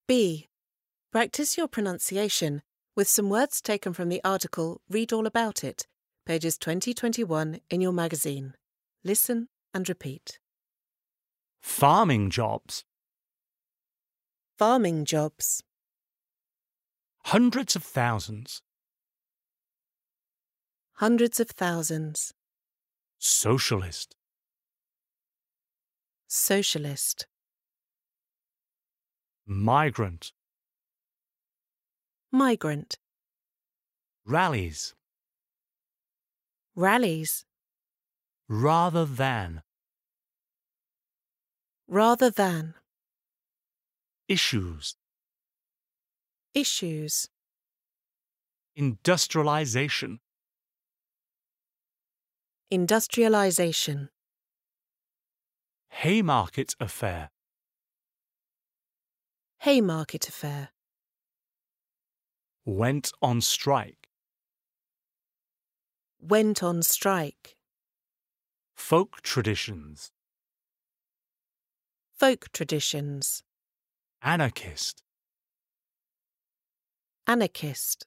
B. Practice your pronunciation with some words taken from the article Read All About It, pages 20-21 in your magazine. Listen and repeat. Farming jobs. Farming jobs. Hundreds of thousands. Hundreds of thousands. Socialist. Socialist. Migrant. Migrant. Rallies. Rallies. Rather than. Rather than. Issues. Issues. Industrialization. Industrialization. Haymarket affair. Haymarket affair. Went on strike. Went on strike. Folk traditions. Folk traditions. Anarchist. Anarchist.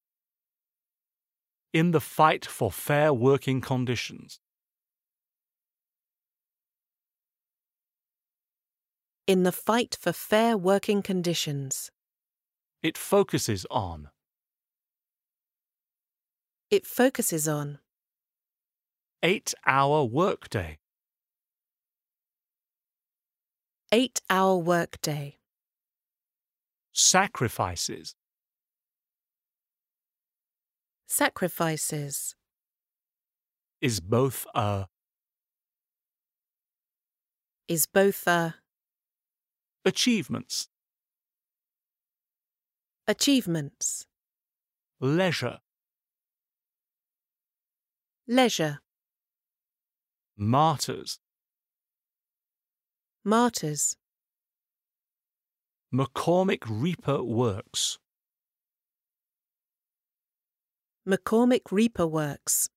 In the fight for fair working conditions. In the fight for fair working conditions. It focuses on. It focuses on. 8-hour workday. 8-hour workday. Sacrifices. Sacrifices. Is both a. Is both a. Achievements. Achievements. Leisure. Leisure. Martyrs. Martyrs. McCormick Reaper Works. McCormick Reaper Works.